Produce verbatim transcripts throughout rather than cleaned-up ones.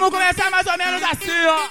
vamos começar mais ou menos assim, ó.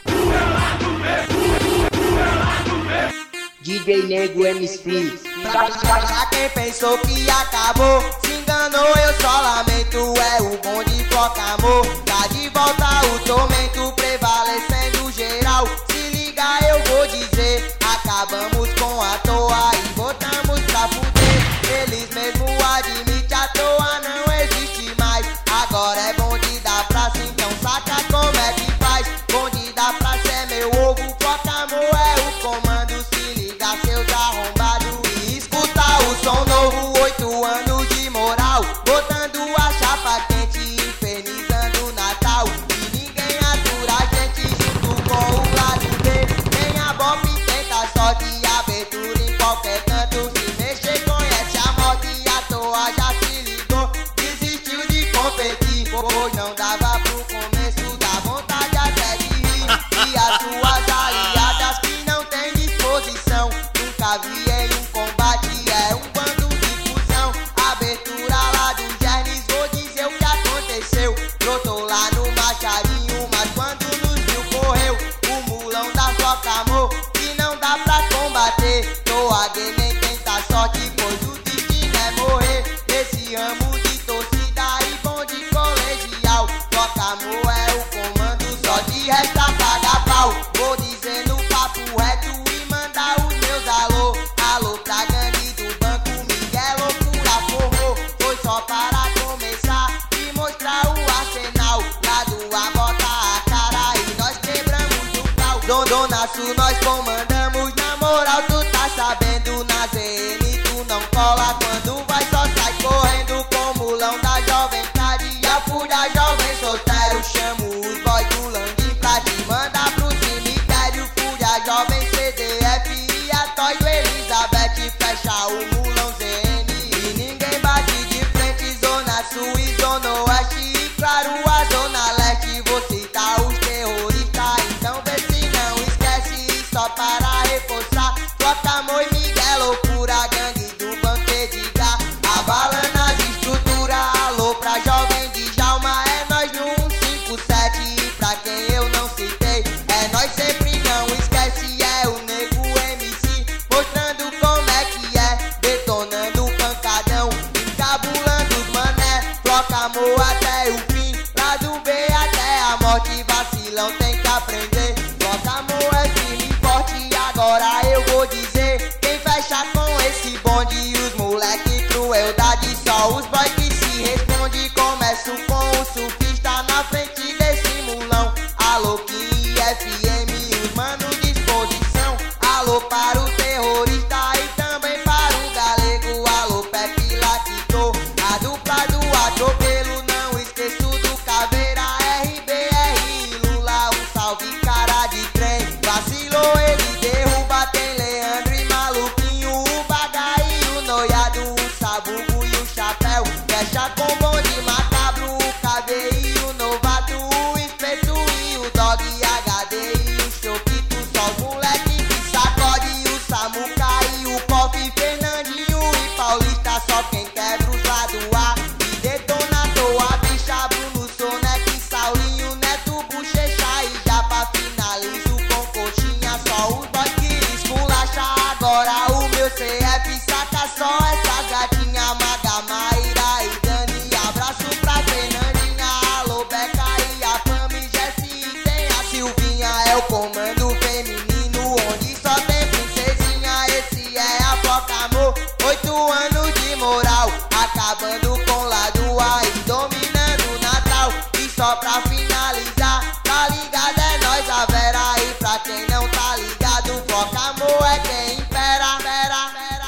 D J Nego M C. Pra, pra, pra quem pensou que acabou, se enganou, eu só lamento. É o bonde Floca Amor. Tá de volta o tormento, prevalecendo geral. Se liga, eu vou dizer: acabamos com a toa e botamos pra fuder. Eles mesmo admitem, a toa não existe mais. Agora é bonde da praça, então saca como é que faz. Bonde da praça é meu ovo, Floca Amor é o comando. Se liga, seus arrombados, e escuta o som novo. Oito anos de moral, botando a chapa quente, infernizando o Natal. E ninguém atura a gente junto com o lado B. Nem a Bop tenta sorte, abertura em qualquer canto. Se mexer conhece a morte, e a toa já se ligou, desistiu de competir. Pois não dava pro começo, dá vontade até de rir. E as suas aliadas que não tem disposição, nunca vi em um combate, é um bando de fusão. Abertura lá do Gernes, vou dizer o que aconteceu. Brotou lá no Macharinho, mas quando nos viu correu. O mulão da Floca Amor, que não dá pra combater. Toa gay nem tenta sorte, pois o destino é morrer. Esse ramo de torcida e bonde colegial, Floca Amor é o comando, só de resta paga pau. Vou dizer no papo reto e mandar os meus alô. Alô pra gangue do banco, Miguel loucura formou. Foi só para começar e mostrar o arsenal. Lá do A bota a cara e nós quebramos o pau. Dom, Dona Su, nós comandamos, na moral tu tá sabendo. Na Z N tu não cola, quando vai só sai correndo. Com o mulão da jovem tarde, a fúria jovem solteiro. Chamo os boys do Landim pra te mandar pro cemitério. Fúria jovem C D F e a Toy do Elizabeth. Fecha o mulão Z N e ninguém bate de frente. Zona Sul e Zona Oeste e claro a Zona Leste. Vou citar os terroristas, então vê se não esquece. E só para reforçar, Floca Amor e Miguel loucura. Gangue do Banquediga, abalando as estruturas. Alô pra jovem de Jalma, é nós no cento e cinquenta e sete. E pra quem eu não citei, é nós sempre, não esquece. É o Nego M C, mostrando como é que é. Detonando o pancadão, encabulando os mané. Floca Amor até o fim, lá do B até a morte. Vacilão tem que aprender, Floca Amor é firme e forte. Agora eu vou dizer, quem fecha com esse bonde e os moleque crueldade, só os boys que se responde. Começo com o surfista na frente desse mulão. Alô Kim F M, os mano disposição. Alô para o terrorista e também para o galego. Alô Pepe Latito, a dupla do atropelo. Não esqueço do Caveira, R B R e Lula. Um salve cara de trem, vacilou ele derruba. Tem Leandro e Maluquinho, o Baga e o Noiado, o Sabugo e o Chapéu. Fecha com bonde macabro, o K B e o Novato, o Espeto e o Dog, H D e o Choquito. Só os moleque que sacode, o Samuca e o Coffee, Fernandinho e Paulista. Só quem quebra os lado A e detona a toa, bicha. Bruno Sonex, Saulinho, Neto, Bochecha e Japa. Finalizo com coxinha, só os boys que esculacha. Agora o meu C F saca só essas gatinhas. Maga, Maíra e Dani, abraço pra Fernandinha. Alô Beca e a Pami, Jessie e tem a Silvinha. É o comando feminino, onde só tem princesinha. Esse é a Floca Amor, oito anos de moral, acabando com lado A e dominando o Natal. E só pra finalizar, tá ligado, é nós a Vera. E pra quem não tá ligado, Floca Amor é quem impera, impera, impera.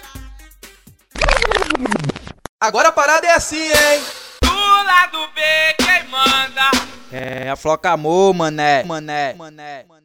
Agora a parada é assim, hein? Do lado B, quem manda? É a Floca Amor, mané. Mané. Mané.